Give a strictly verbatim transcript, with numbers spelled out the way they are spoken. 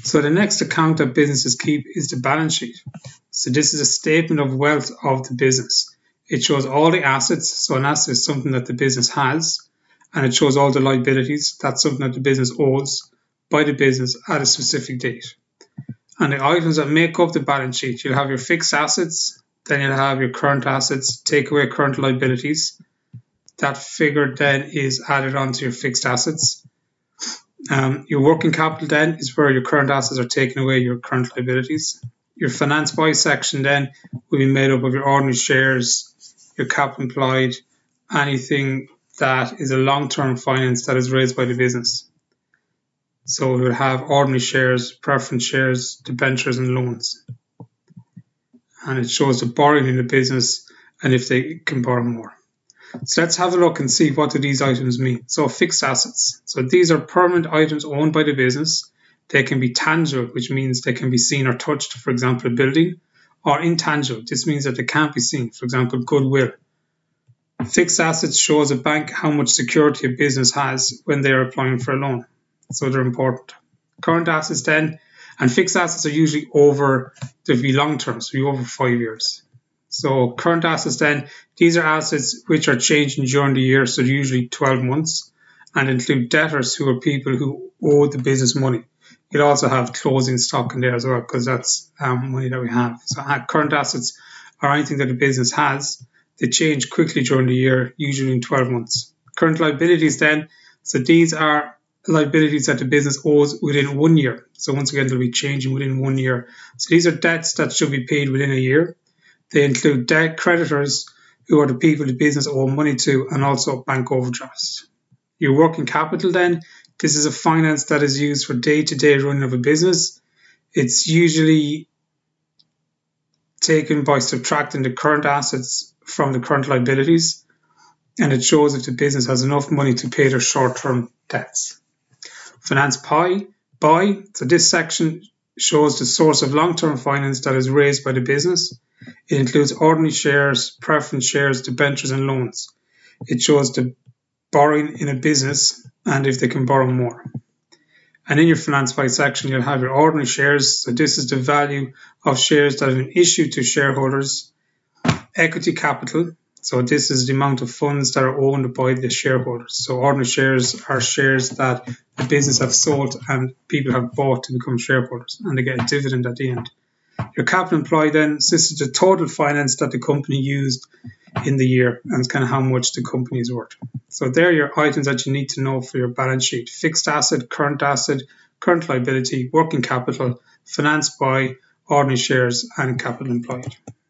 So the next account that businesses keep is the balance sheet. So this is a statement of wealth of the business. It shows all the assets. So an asset is something that the business has, and it shows all the liabilities. That's something that the business owes by the business at a specific date. And the items that make up the balance sheet, you'll have your fixed assets, then you'll have your current assets, take away current liabilities. That figure then is added onto your fixed assets. Um, your working capital then is where your current assets are taking away your current liabilities. Your finance by section then will be made up of your ordinary shares, your capital employed, anything that is a long-term finance that is raised by the business. So we'll have ordinary shares, preference shares, debentures and loans. And it shows the borrowing in the business and if they can borrow more. So let's have a look and see what do these items mean. So fixed assets. So these are permanent items owned by the business. They can be tangible, which means they can be seen or touched, for example, a building, or intangible. This means that they can't be seen, for example, goodwill. Fixed assets shows a bank how much security a business has when they are applying for a loan. So they're important. Current assets then, and fixed assets are usually over, they'll be long term, so be over five years. So current assets then, these are assets which are changing during the year, so usually twelve months, and include debtors who are people who owe the business money. You'll also have closing stock in there as well, because that's um, money that we have. So current assets are anything that a business has. They change quickly during the year, usually in twelve months. Current liabilities then, so these are liabilities that the business owes within one year. So once again, they'll be changing within one year. So these are debts that should be paid within a year. They include debt creditors, who are the people the business owe money to, and also bank overdrafts. Your working capital then, this is a finance that is used for day-to-day running of a business. It's usually taken by subtracting the current assets from the current liabilities, and it shows if the business has enough money to pay their short-term debts. Finance by, by, so this section shows the source of long-term finance that is raised by the business. It includes ordinary shares, preference shares, debentures and loans. It shows the borrowing in a business and if they can borrow more. And in your finance by section, you'll have your ordinary shares. So this is the value of shares that have been issued to shareholders. Equity capital. So this is the amount of funds that are owned by the shareholders. So ordinary shares are shares that the business have sold and people have bought to become shareholders, and they get a dividend at the end. Your capital employed then, so this is the total finance that the company used in the year, and it's kind of how much the company is worth. So there are your items that you need to know for your balance sheet: fixed asset, current asset, current liability, working capital, finance by, ordinary shares, and capital employed.